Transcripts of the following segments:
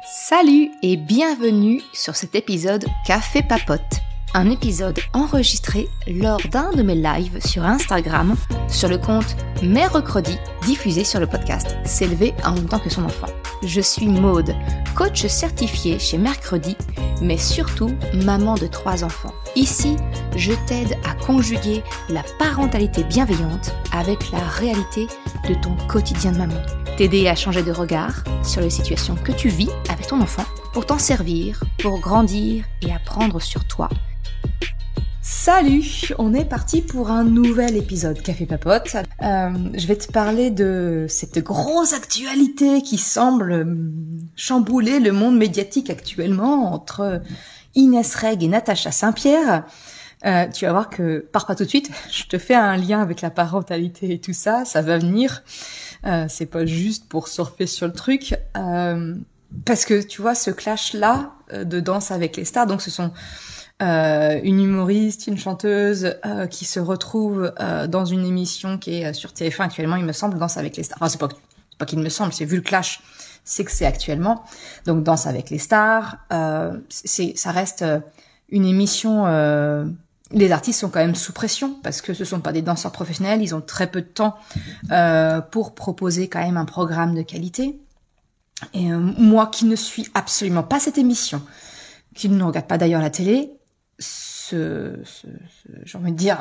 Salut et bienvenue sur cet épisode Café Papote, un épisode enregistré lors d'un de mes lives sur Instagram sur le compte Mercredi, diffusé sur le podcast S'élever en même temps que son enfant. Je suis Maude, coach certifié chez Mercredi, mais surtout maman de 3 enfants. Ici, je t'aide à conjuguer la parentalité bienveillante avec la réalité de ton quotidien de maman. T'aider à changer de regard sur les situations que tu vis avec ton enfant pour t'en servir, pour grandir et apprendre sur toi. Salut, on est parti pour un nouvel épisode Café Papote. Je vais te parler de cette grosse actualité qui semble chambouler le monde médiatique actuellement entre Inès Reg et Natacha Saint-Pierre. Tu vas voir que, pars pas tout de suite, je te fais un lien avec la parentalité et tout ça, ça va venir. C'est pas juste pour surfer sur le truc. Parce que tu vois, ce clash-là de Danse avec les stars, donc ce sont une humoriste, une chanteuse qui se retrouve dans une émission qui est sur TF1 actuellement, il me semble, Danse avec les stars. Enfin, c'est pas qu'il me semble, c'est vu le clash, c'est que c'est actuellement. Donc Danse avec les stars, ça reste une émission. Les artistes sont quand même sous pression parce que ce sont pas des danseurs professionnels, ils ont très peu de temps pour proposer quand même un programme de qualité. Et moi qui ne suis absolument pas cette émission, qui ne regarde pas d'ailleurs la télé, j'ai envie de dire,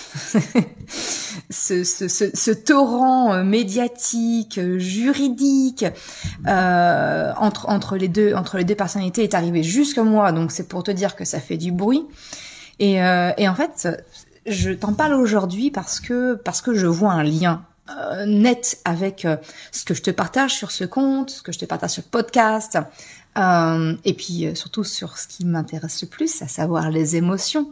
ce torrent médiatique, juridique entre les deux personnalités est arrivé jusqu'à moi, donc c'est pour te dire que ça fait du bruit. Et en fait, je t'en parle aujourd'hui parce que je vois un lien net avec ce que je te partage sur ce compte, ce que je te partage sur le podcast, et puis surtout sur ce qui m'intéresse le plus, à savoir les émotions.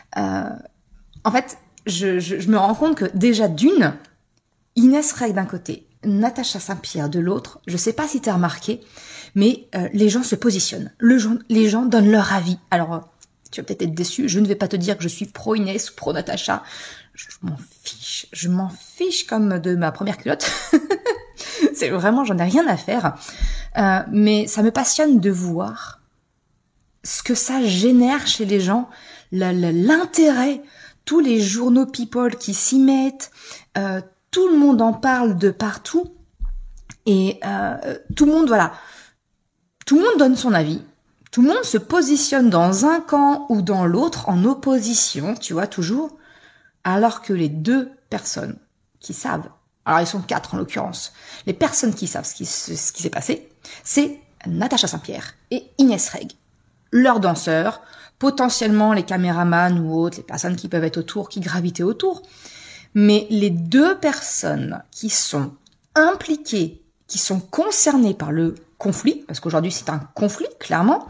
En fait, je me rends compte que déjà d'une, Inès Reg d'un côté, Natacha Saint-Pierre de l'autre, je sais pas si t'as remarqué, mais les gens se positionnent, les gens donnent leur avis. Alors tu vas peut-être être déçu, je ne vais pas te dire que je suis pro Inès ou pro Natacha. Je m'en fiche comme de ma première culotte. C'est vraiment, j'en ai rien à faire. Mais ça me passionne de voir ce que ça génère chez les gens, l'intérêt, tous les journaux people qui s'y mettent, tout le monde en parle de partout. Et tout le monde donne son avis. Tout le monde se positionne dans un camp ou dans l'autre en opposition, tu vois, toujours, alors que les deux personnes qui savent, alors ils sont 4 en l'occurrence, les personnes qui savent ce qui s'est passé, c'est Natacha Saint-Pierre et Inès Reg. Leurs danseurs, potentiellement les caméramans ou autres, les personnes qui peuvent être autour, qui gravitaient autour. Mais les deux personnes qui sont impliquées, qui sont concernées par le conflit, parce qu'aujourd'hui c'est un conflit, clairement,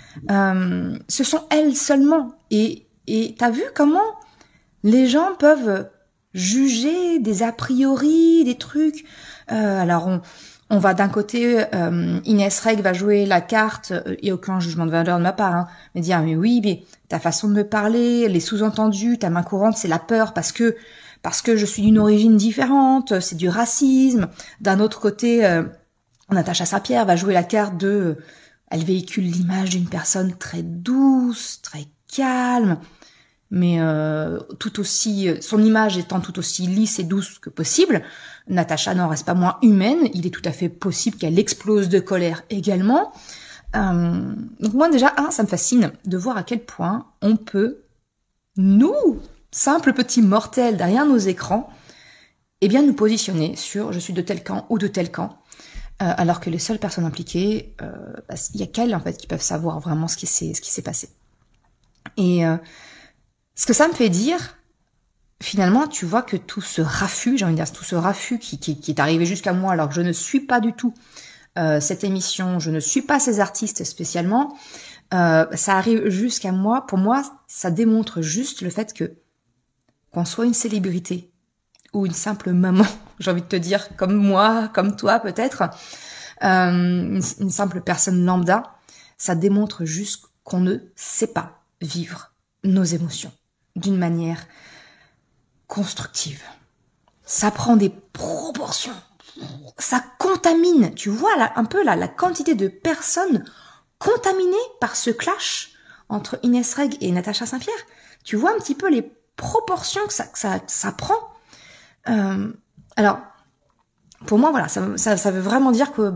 ce sont elles seulement. Et t'as vu comment les gens peuvent juger des a priori, des trucs. Alors on va d'un côté, Inès Reg va jouer la carte, il n'y a aucun jugement de valeur de ma part, hein, mais dire mais oui, mais ta façon de me parler, les sous-entendus, ta main courante, c'est la peur parce que je suis d'une origine différente, c'est du racisme. D'un autre côté, Natacha Saint-Pierre va jouer la carte de... Elle véhicule l'image d'une personne très douce, très calme, mais tout aussi... Son image étant tout aussi lisse et douce que possible. Natacha n'en reste pas moins humaine. Il est tout à fait possible qu'elle explose de colère également. Donc moi déjà, ça me fascine de voir à quel point on peut, nous, simples petits mortels derrière nos écrans, eh bien nous positionner sur « je suis de tel camp » ou de tel camp. Alors que les seules personnes impliquées, il y a qu'elles en fait qui peuvent savoir vraiment ce qui s'est passé. Et ce que ça me fait dire, finalement, tu vois que tout ce raffut, j'ai envie de dire tout ce raffut qui est arrivé jusqu'à moi, alors que je ne suis pas du tout cette émission, je ne suis pas ces artistes spécialement, ça arrive jusqu'à moi. Pour moi, ça démontre juste le fait qu'on soit une célébrité ou une simple maman, j'ai envie de te dire, comme moi, comme toi peut-être, une simple personne lambda, ça démontre juste qu'on ne sait pas vivre nos émotions d'une manière constructive. Ça prend des proportions ça contamine. Tu vois là, un peu la quantité de personnes contaminées par ce clash entre Inès Reg et Natacha Saint-Pierre. Tu vois un petit peu les proportions que ça prend. Alors, pour moi, voilà, ça veut vraiment dire que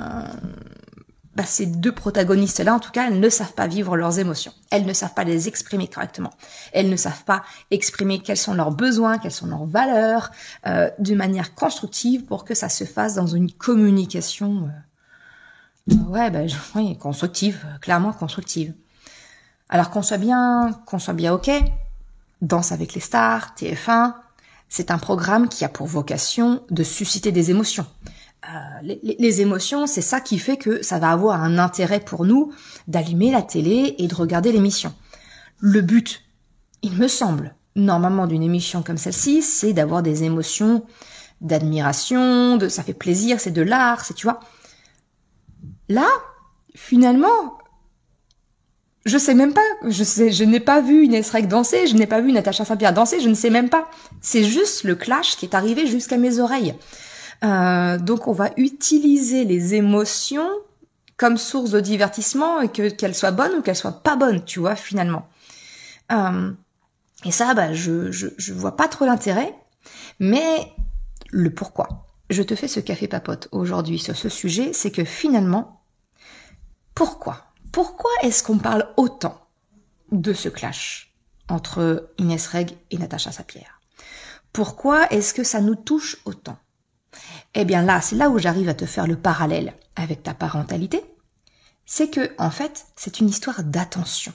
ces deux protagonistes-là, en tout cas, elles ne savent pas vivre leurs émotions. Elles ne savent pas les exprimer correctement. Elles ne savent pas exprimer quels sont leurs besoins, quelles sont leurs valeurs, d'une manière constructive pour que ça se fasse dans une communication, constructive, clairement constructive. Alors qu'on soit bien ok, Danse avec les stars, TF1, c'est un programme qui a pour vocation de susciter des émotions. Les émotions, c'est ça qui fait que ça va avoir un intérêt pour nous d'allumer la télé et de regarder l'émission. Le but, il me semble, normalement d'une émission comme celle-ci, c'est d'avoir des émotions d'admiration, ça fait plaisir, c'est de l'art, tu vois. Là, finalement, je n'ai pas vu Inès Reg danser, je n'ai pas vu Natacha Saint-Pierre danser, je ne sais même pas. C'est juste le clash qui est arrivé jusqu'à mes oreilles. Donc on va utiliser les émotions comme source de divertissement et qu'elles soient bonnes ou qu'elles soient pas bonnes, tu vois, finalement. Et ça, je vois pas trop l'intérêt, mais le pourquoi. Je te fais ce café papote aujourd'hui sur ce sujet, c'est que finalement, pourquoi est-ce qu'on parle autant de ce clash entre Inès Reg et Natacha Saint-Pierre? Pourquoi est-ce que ça nous touche autant? Eh bien là, c'est là où j'arrive à te faire le parallèle avec ta parentalité. C'est que, en fait, c'est une histoire d'attention.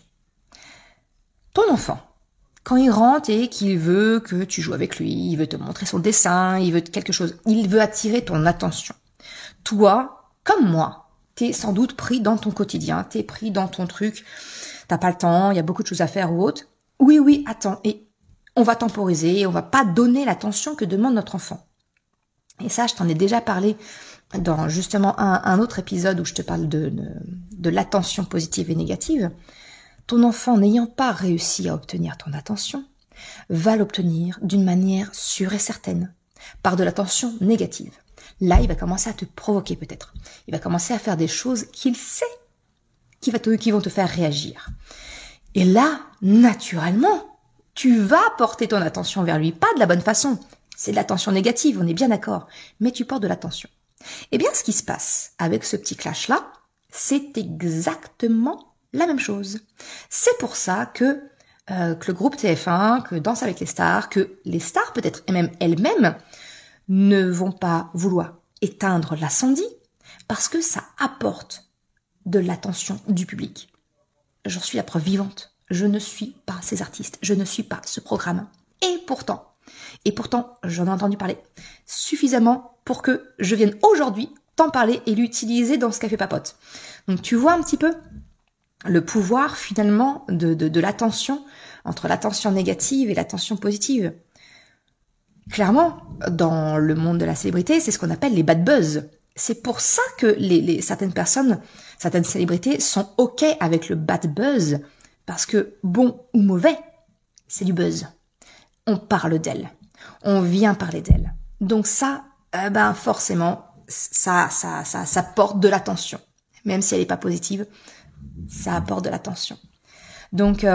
Ton enfant, quand il rentre et qu'il veut que tu joues avec lui, il veut te montrer son dessin, il veut quelque chose, il veut attirer ton attention. Toi, comme moi, t'es sans doute pris dans ton quotidien, t'es pris dans ton truc, t'as pas le temps, il y a beaucoup de choses à faire ou autre. Oui, attends, et on va temporiser, on va pas donner l'attention que demande notre enfant. Et ça, je t'en ai déjà parlé dans justement un autre épisode où je te parle de l'attention positive et négative. Ton enfant, n'ayant pas réussi à obtenir ton attention, va l'obtenir d'une manière sûre et certaine, par de l'attention négative. Là, il va commencer à te provoquer peut-être. Il va commencer à faire des choses qu'il sait qui vont te faire réagir. Et là, naturellement, tu vas porter ton attention vers lui, pas de la bonne façon. C'est de l'attention négative, on est bien d'accord, mais tu portes de l'attention. Eh bien, ce qui se passe avec ce petit clash-là, c'est exactement la même chose. C'est pour ça que le groupe TF1, que Danse avec les stars, que les stars peut-être même elles-mêmes ne vont pas vouloir éteindre l'incendie parce que ça apporte de l'attention du public. J'en suis la preuve vivante. Je ne suis pas ces artistes, je ne suis pas ce programme. Et pourtant, j'en ai entendu parler suffisamment pour que je vienne aujourd'hui t'en parler et l'utiliser dans ce café papote. Donc tu vois un petit peu le pouvoir finalement de l'attention, entre l'attention négative et l'attention positive. Clairement, dans le monde de la célébrité, c'est ce qu'on appelle les bad buzz. C'est pour ça que certaines célébrités sont OK avec le bad buzz, parce que bon ou mauvais, c'est du buzz. On parle d'elle. On vient parler d'elle. Donc ça, forcément, ça porte de l'attention. Même si elle n'est pas positive, ça apporte de l'attention. Donc,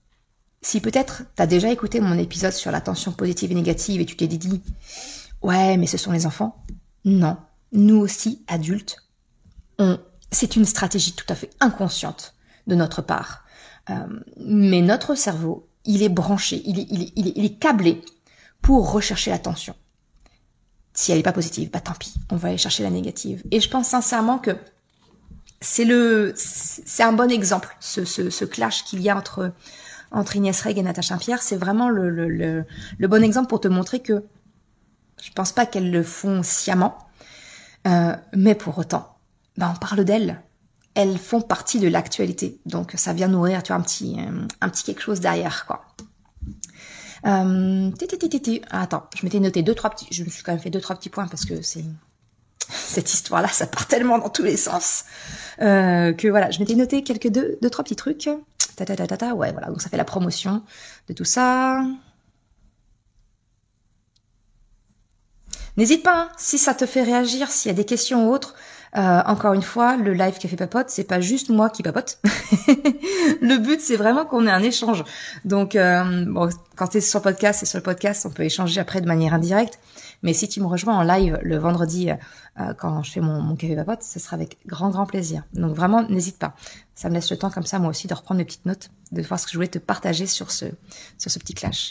si peut-être t'as déjà écouté mon épisode sur l'attention positive et négative et tu t'es dit « Ouais, mais ce sont les enfants ». Non, nous aussi, adultes, c'est une stratégie tout à fait inconsciente de notre part. Mais notre cerveau, il est branché, il est câblé pour rechercher l'attention. Si elle n'est pas positive, tant pis, on va aller chercher la négative. Et je pense sincèrement que c'est un bon exemple, ce clash qu'il y a entre Inès Reg et Natacha Saint-Pierre. C'est vraiment le bon exemple pour te montrer que je pense pas qu'elles le font sciemment, mais pour autant, on parle d'elles. Elles font partie de l'actualité, donc ça vient nourrir, tu vois, un petit quelque chose derrière, quoi. Attends, je m'étais noté je me suis quand même fait 2-3 petits points parce que cette histoire-là, ça part tellement dans tous les sens que voilà, je m'étais noté quelques 2-3 petits trucs. Ouais, voilà, donc ça fait la promotion de tout ça. N'hésite pas, hein, si ça te fait réagir, s'il y a des questions ou autres. Encore une fois, le live Café Papote, c'est pas juste moi qui papote. Le but, c'est vraiment qu'on ait un échange. Donc, bon, quand t'es sur podcast, c'est sur le podcast, on peut échanger après de manière indirecte. Mais si tu me rejoins en live le vendredi, quand je fais mon Café Papote, ce sera avec grand, grand plaisir. Donc vraiment, n'hésite pas. Ça me laisse le temps comme ça, moi aussi, de reprendre mes petites notes, de voir ce que je voulais te partager sur ce petit clash.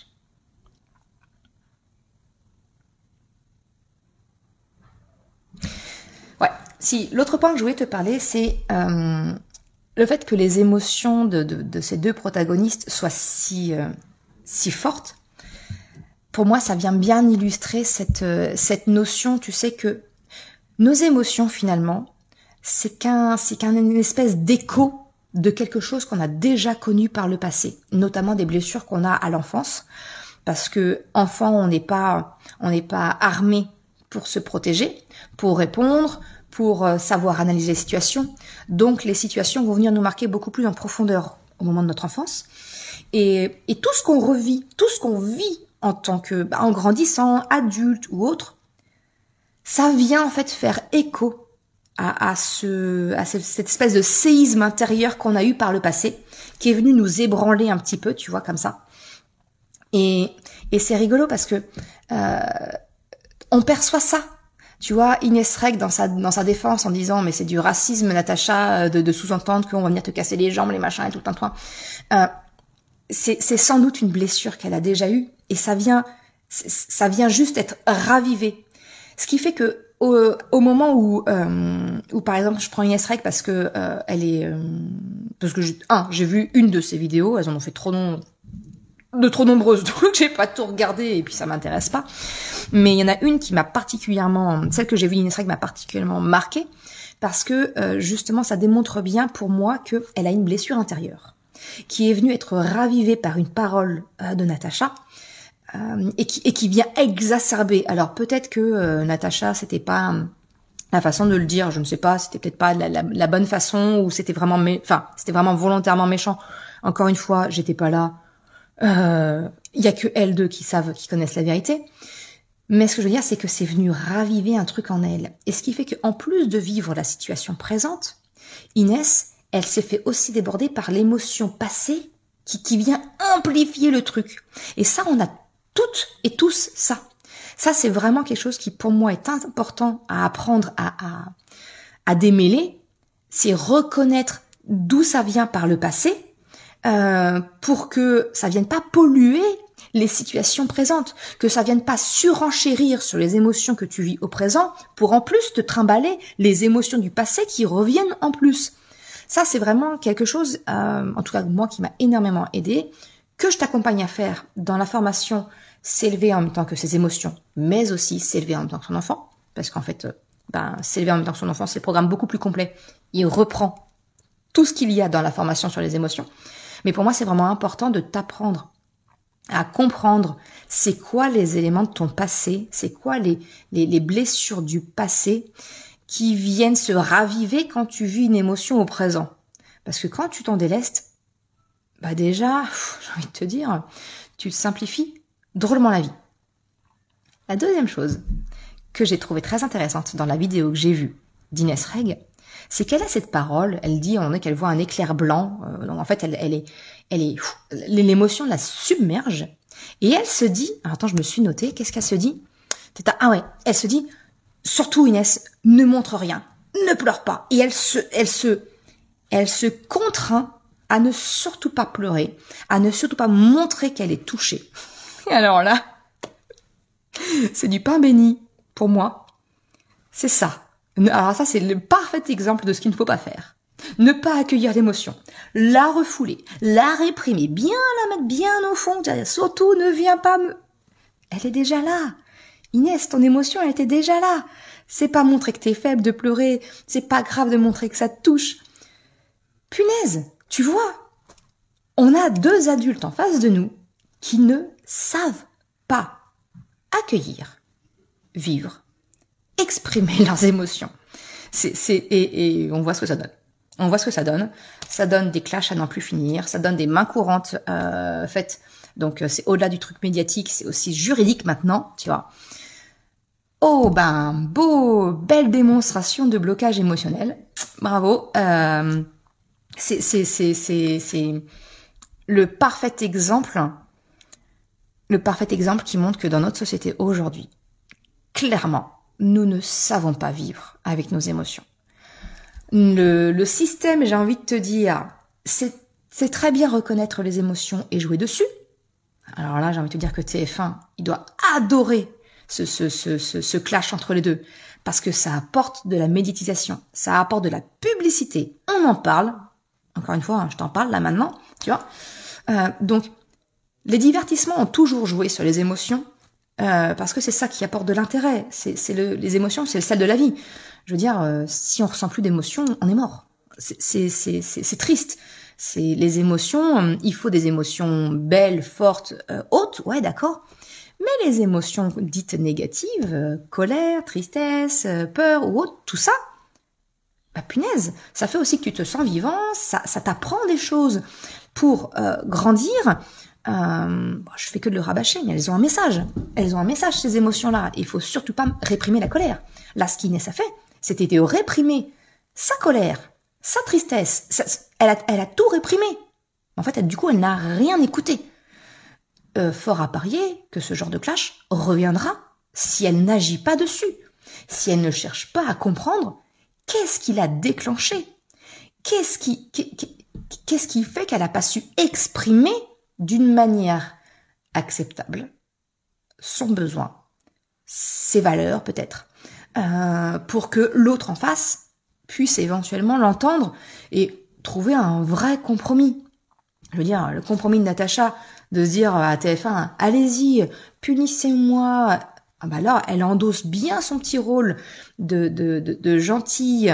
Ouais. Si, l'autre point que je voulais te parler, c'est le fait que les émotions de ces deux protagonistes soient si fortes. Pour moi, ça vient bien illustrer cette notion, tu sais, que nos émotions, finalement, c'est une espèce d'écho de quelque chose qu'on a déjà connu par le passé, notamment des blessures qu'on a à l'enfance, parce que enfant, on n'est pas armé pour se protéger, pour répondre, pour savoir analyser les situations. Donc, les situations vont venir nous marquer beaucoup plus en profondeur au moment de notre enfance. Et tout ce qu'on revit, tout ce qu'on vit en grandissant, adulte ou autre, ça vient en fait faire écho à cette espèce de séisme intérieur qu'on a eu par le passé, qui est venu nous ébranler un petit peu, tu vois, comme ça. Et c'est rigolo parce que on perçoit ça. Tu vois, Inès Reg dans sa défense en disant mais c'est du racisme, Natacha, de sous-entendre qu'on va venir te casser les jambes, les machins et tout un toit. C'est sans doute une blessure qu'elle a déjà eue et ça vient juste être ravivé. Ce qui fait que au moment où par exemple je prends Inès Reg parce que parce que j'ai vu une de ses vidéos, elles en ont fait trop nombreuses, donc j'ai pas tout regardé et puis ça m'intéresse pas. Mais il y en a une qui m'a particulièrement, celle que j'ai vue Inès Reg m'a particulièrement marquée parce que justement ça démontre bien pour moi qu'elle a une blessure intérieure qui est venue être ravivée par une parole de Natacha et qui vient exacerber. Alors peut-être que Natacha c'était pas la façon de le dire, je ne sais pas, c'était peut-être pas la bonne façon ou c'était vraiment c'était vraiment volontairement méchant. Encore une fois, j'étais pas là. Il y a que elles deux qui connaissent la vérité. Mais ce que je veux dire, c'est que c'est venu raviver un truc en elle. Et ce qui fait qu'en plus de vivre la situation présente, Inès, elle s'est fait aussi déborder par l'émotion passée qui vient amplifier le truc. Et ça, on a toutes et tous ça. Ça, c'est vraiment quelque chose qui, pour moi, est important à apprendre à démêler. C'est reconnaître d'où ça vient par le passé, pour que ça vienne pas polluer les situations présentes, que ça vienne pas surenchérir sur les émotions que tu vis au présent, pour en plus te trimballer les émotions du passé qui reviennent en plus. Ça, c'est vraiment quelque chose, en tout cas moi, qui m'a énormément aidé, que je t'accompagne à faire dans la formation s'élever en même temps que ses émotions, mais aussi s'élever en même temps que son enfant, parce qu'en fait, s'élever en même temps que son enfant, c'est le programme beaucoup plus complet. Il reprend tout ce qu'il y a dans la formation sur les émotions. Mais pour moi, c'est vraiment important de t'apprendre à comprendre c'est quoi les éléments de ton passé, c'est quoi les blessures du passé qui viennent se raviver quand tu vis une émotion au présent. Parce que quand tu t'en délestes, déjà, j'ai envie de te dire, tu te simplifies drôlement la vie. La deuxième chose que j'ai trouvée très intéressante dans la vidéo que j'ai vue d'Inès Reg, c'est qu'elle a cette parole, elle dit qu'elle voit un éclair blanc, donc en fait l'émotion la submerge, et elle se dit, attends je me suis notée, qu'est-ce qu'elle se dit? Elle se dit, surtout Inès, ne montre rien, ne pleure pas, et elle se contraint à ne surtout pas pleurer, à ne surtout pas montrer qu'elle est touchée. Et alors là, c'est du pain béni pour moi, c'est ça. Alors ça, c'est le parfait exemple de ce qu'il ne faut pas faire. Ne pas accueillir l'émotion, la refouler, la réprimer, bien la mettre bien au fond, surtout ne viens pas me... Elle est déjà là. Inès, ton émotion, elle était déjà là. C'est pas montrer que t'es faible de pleurer, c'est pas grave de montrer que ça te touche. Punaise, tu vois, on a deux adultes en face de nous qui ne savent pas accueillir, vivre, exprimer leurs émotions. Et on voit ce que ça donne. On voit ce que ça donne. Ça donne des clashs à n'en plus finir. Ça donne des mains courantes faites. Donc c'est au-delà du truc médiatique, c'est aussi juridique maintenant, tu vois. Oh belle démonstration de blocage émotionnel. Bravo. C'est le parfait exemple qui montre que dans notre société aujourd'hui, clairement, nous ne savons pas vivre avec nos émotions. Le système, j'ai envie de te dire, c'est très bien reconnaître les émotions et jouer dessus. Alors là, j'ai envie de te dire que TF1, il doit adorer ce clash entre les deux, parce que ça apporte de la médiatisation, ça apporte de la publicité. On en parle. Encore une fois, je t'en parle là maintenant, tu vois. Donc, les divertissements ont toujours joué sur les émotions, parce que c'est ça qui apporte de l'intérêt. Les émotions, c'est le sel de la vie. Je veux dire, si on ressent plus d'émotions, on est mort. C'est triste. C'est les émotions. Il faut des émotions belles, fortes, hautes. Ouais, d'accord. Mais les émotions dites négatives, colère, tristesse, peur ou autre, tout ça, bah punaise, ça fait aussi que tu te sens vivant. Ça t'apprend des choses pour grandir. Je fais que de le rabâcher, mais elles ont un message. Elles ont un message, ces émotions-là. Il faut surtout pas réprimer la colère. Là, ce qu'Inès a fait, c'était de réprimer sa colère, sa tristesse. Elle a tout réprimé. En fait, du coup, elle n'a rien écouté. Fort à parier que ce genre de clash reviendra si elle n'agit pas dessus. Si elle ne cherche pas à comprendre qu'est-ce qui l'a déclenché. Qu'est-ce qui fait qu'elle n'a pas su exprimer d'une manière acceptable son besoin, ses valeurs peut-être, pour que l'autre en face puisse éventuellement l'entendre et trouver un vrai compromis. Je veux dire, le compromis de Natacha, de se dire à TF1, allez-y, punissez-moi. Ah bah là, elle endosse bien son petit rôle de gentille.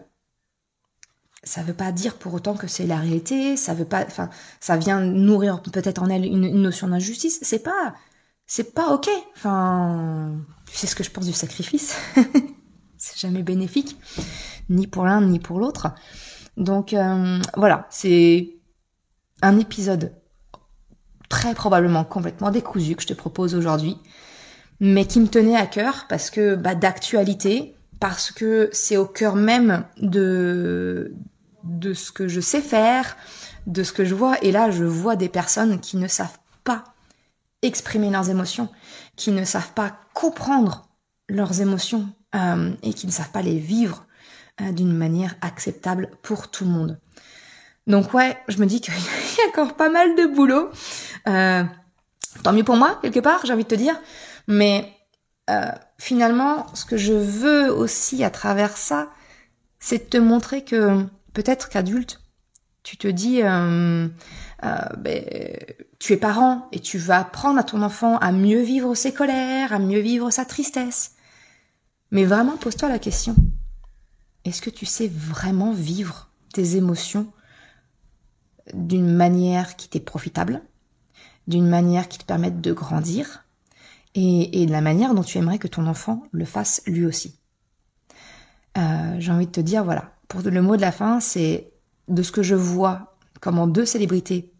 Ça veut pas dire pour autant que c'est la réalité. Ça veut pas, enfin, ça vient nourrir peut-être en elle une notion d'injustice. C'est pas ok. Enfin, tu sais ce que je pense du sacrifice. C'est jamais bénéfique, ni pour l'un ni pour l'autre. Donc voilà, c'est un épisode très probablement complètement décousu que je te propose aujourd'hui, mais qui me tenait à cœur parce que d'actualité, parce que c'est au cœur même de ce que je sais faire, de ce que je vois. Et là, je vois des personnes qui ne savent pas exprimer leurs émotions, qui ne savent pas comprendre leurs émotions et qui ne savent pas les vivre d'une manière acceptable pour tout le monde. Donc ouais, je me dis qu'il y a encore pas mal de boulot. Tant mieux pour moi, quelque part, j'ai envie de te dire. Mais finalement, ce que je veux aussi à travers ça, c'est de te montrer que peut-être qu'adulte, tu te dis, tu es parent et tu vas apprendre à ton enfant à mieux vivre ses colères, à mieux vivre sa tristesse. Mais vraiment, pose-toi la question. Est-ce que tu sais vraiment vivre tes émotions d'une manière qui t'est profitable, d'une manière qui te permette de grandir et de la manière dont tu aimerais que ton enfant le fasse lui aussi. J'ai envie de te dire, voilà, pour le mot de la fin, c'est de ce que je vois, comment 2 célébrités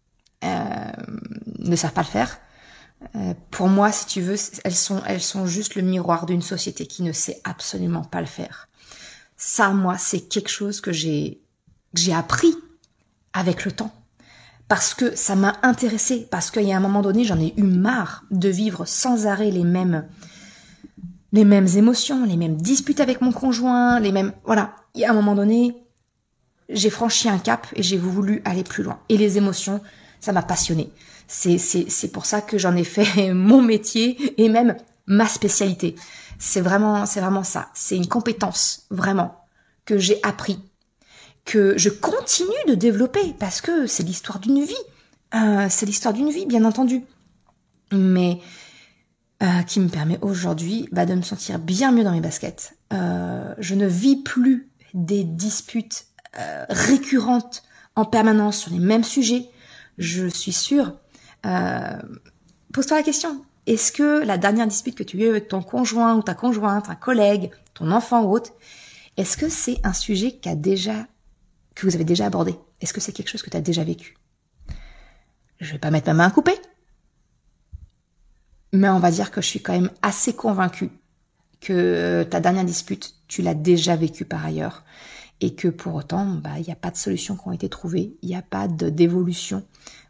ne savent pas le faire. Pour moi, si tu veux, elles sont juste le miroir d'une société qui ne sait absolument pas le faire. Ça, moi, c'est quelque chose que j'ai appris avec le temps. Parce que ça m'a intéressée, parce qu'il y a un moment donné, j'en ai eu marre de vivre sans arrêt les mêmes émotions, les mêmes disputes avec mon conjoint, voilà. Il y a un moment donné, j'ai franchi un cap et j'ai voulu aller plus loin. Et les émotions, ça m'a passionnée. C'est pour ça que j'en ai fait mon métier et même ma spécialité. C'est vraiment ça. C'est une compétence, vraiment, que j'ai appris, que je continue de développer, parce que c'est l'histoire d'une vie. C'est l'histoire d'une vie, bien entendu. Mais qui me permet aujourd'hui de me sentir bien mieux dans mes baskets. Je ne vis plus des disputes récurrentes en permanence sur les mêmes sujets. Je suis sûre. Pose-toi la question. Est-ce que la dernière dispute que tu as eue avec ton conjoint ou ta conjointe, un collègue, ton enfant ou autre, est-ce que c'est un sujet que vous avez déjà abordé? Est-ce que c'est quelque chose que tu as déjà vécu? Je vais pas mettre ma main à couper. Mais on va dire que je suis quand même assez convaincue que ta dernière dispute, tu l'as déjà vécue par ailleurs, et que pour autant, il n'y a pas de solutions qui ont été trouvées, il n'y a pas d'évolution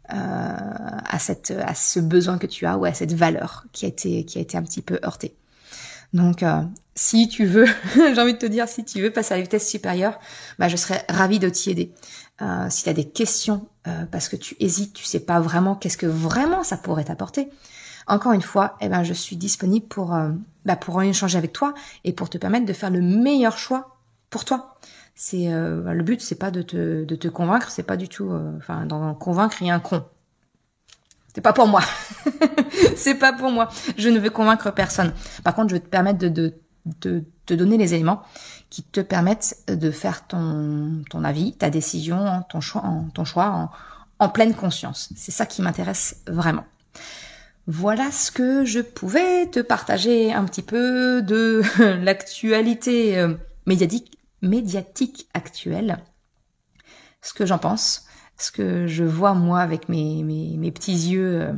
à ce besoin que tu as ou à cette valeur qui a été un petit peu heurtée. Donc, si tu veux, j'ai envie de te dire, si tu veux passer à la vitesse supérieure, je serais ravie de t'y aider. Si tu as des questions, parce que tu hésites, tu sais pas vraiment qu'est-ce que vraiment ça pourrait t'apporter. Encore une fois, je suis disponible pour en échanger avec toi et pour te permettre de faire le meilleur choix pour toi. C'est le but, c'est pas de te convaincre, c'est pas du tout, d'en convaincre, il y a un con. C'est pas pour moi. C'est pas pour moi. Je ne veux convaincre personne. Par contre, je vais te permettre de te donner les éléments qui te permettent de faire ton avis, ta décision, ton choix en pleine conscience. C'est ça qui m'intéresse vraiment. Voilà ce que je pouvais te partager un petit peu de l'actualité médiatique actuelle. Ce que j'en pense, ce que je vois moi avec mes petits yeux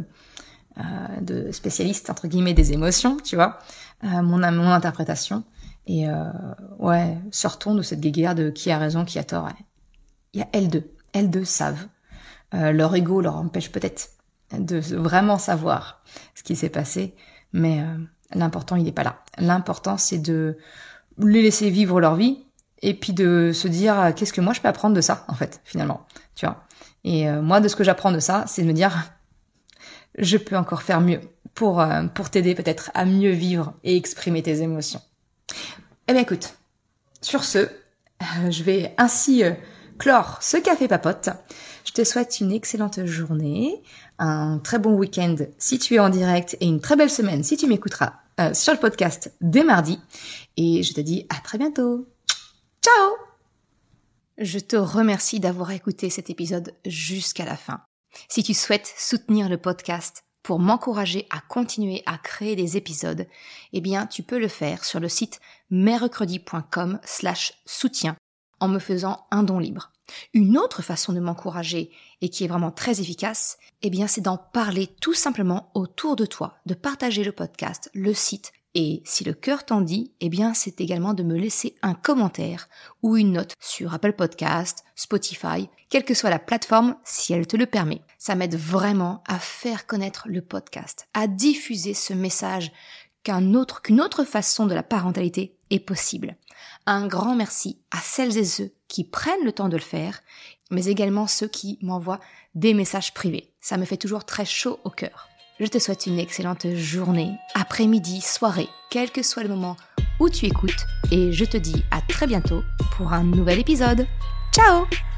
de spécialiste entre guillemets des émotions, tu vois, mon interprétation. Et sortons de cette guéguerre de qui a raison, qui a tort. Il y a elles deux savent. Leur ego leur empêche peut-être de vraiment savoir ce qui s'est passé, mais l'important il n'est pas là. L'important c'est de les laisser vivre leur vie et puis de se dire qu'est-ce que moi je peux apprendre de ça en fait finalement, tu vois. Et moi de ce que j'apprends de ça, c'est de me dire je peux encore faire mieux pour t'aider peut-être à mieux vivre et exprimer tes émotions. Eh bien écoute, sur ce, je vais ainsi clore ce café papote. Je te souhaite une excellente journée, un très bon week-end si tu es en direct et une très belle semaine si tu m'écouteras sur le podcast dès mardi. Et je te dis à très bientôt. Ciao! Je te remercie d'avoir écouté cet épisode jusqu'à la fin. Si tu souhaites soutenir le podcast pour m'encourager à continuer à créer des épisodes, eh bien, tu peux le faire sur le site mercredi.com/soutien en me faisant un don libre. Une autre façon de m'encourager et qui est vraiment très efficace, eh bien, c'est d'en parler tout simplement autour de toi, de partager le podcast, le site. Et si le cœur t'en dit, eh bien, c'est également de me laisser un commentaire ou une note sur Apple Podcast, Spotify, quelle que soit la plateforme, si elle te le permet. Ça m'aide vraiment à faire connaître le podcast, à diffuser ce message qu'une autre façon de la parentalité est possible. Un grand merci à celles et ceux qui prennent le temps de le faire, mais également ceux qui m'envoient des messages privés. Ça me fait toujours très chaud au cœur. Je te souhaite une excellente journée, après-midi, soirée, quel que soit le moment où tu écoutes, et je te dis à très bientôt pour un nouvel épisode. Ciao!